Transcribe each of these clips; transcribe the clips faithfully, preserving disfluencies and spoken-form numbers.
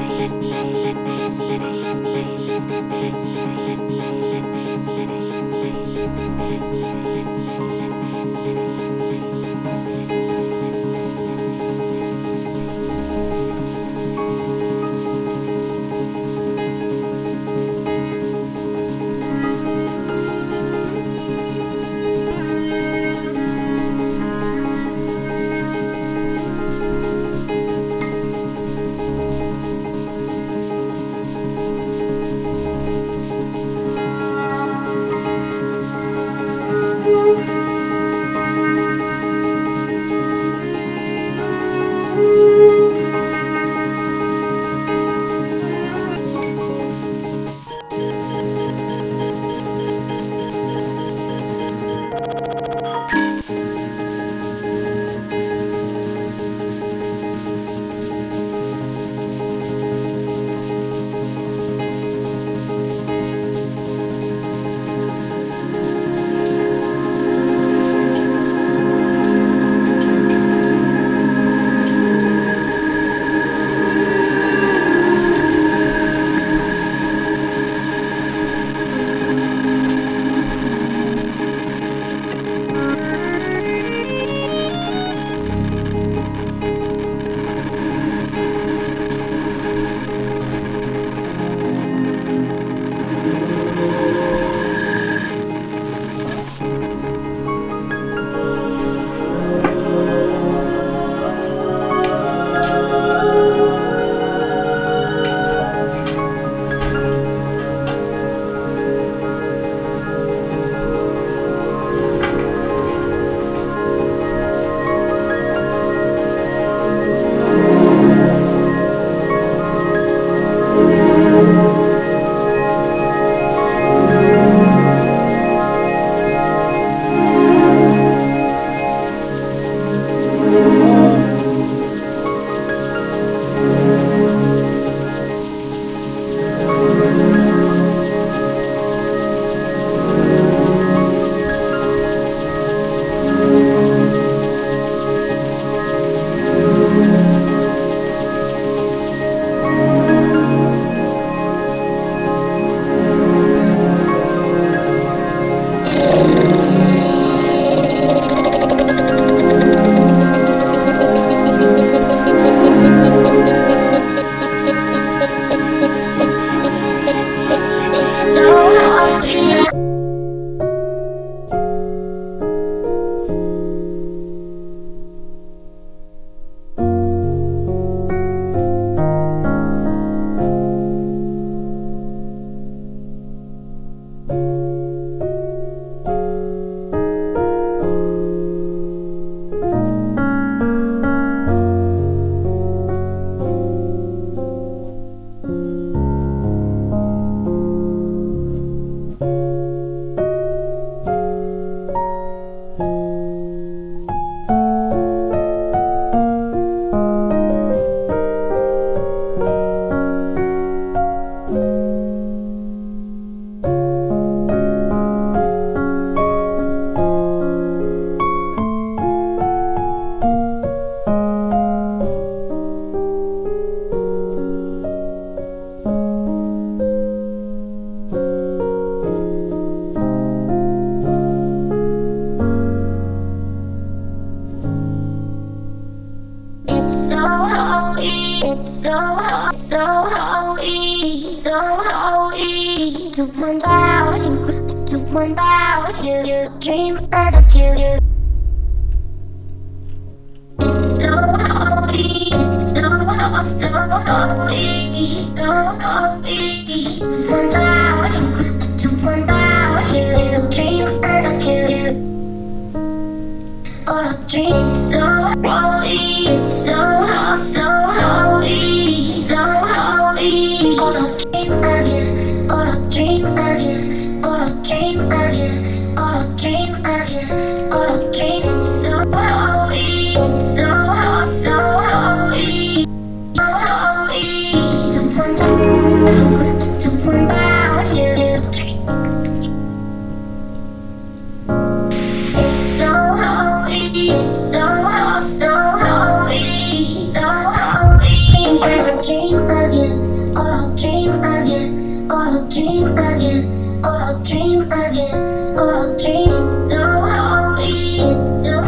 It's so, ho- so holy, so holy. To one about you, to one about you, you dream of you. It's so holy, it's so, ho- so holy, so holy. To one about you, to one about you, you dream of you. Oh, dream so holy, it's so ho- so holy, so holy. Oh, dream of you, oh, dream of you, oh, dream of you, oh, dream of you, oh, dream. It's so holy, it's so ho- so holy, so holy. To one, to one about you, dream. It's so holy, so ho- so holy, so holy. dream of you, or I'll dream of you, or I'll dream of you, or I'll dream of you, or I'll dream so holy, it's so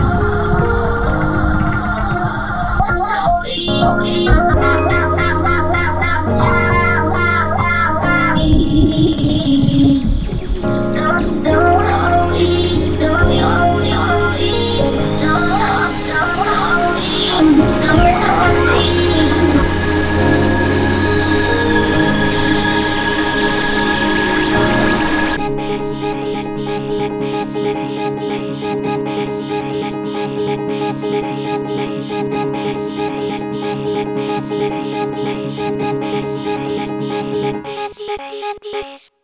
holy, so so holy, so holy, holy, so so holy, so holy. Yes.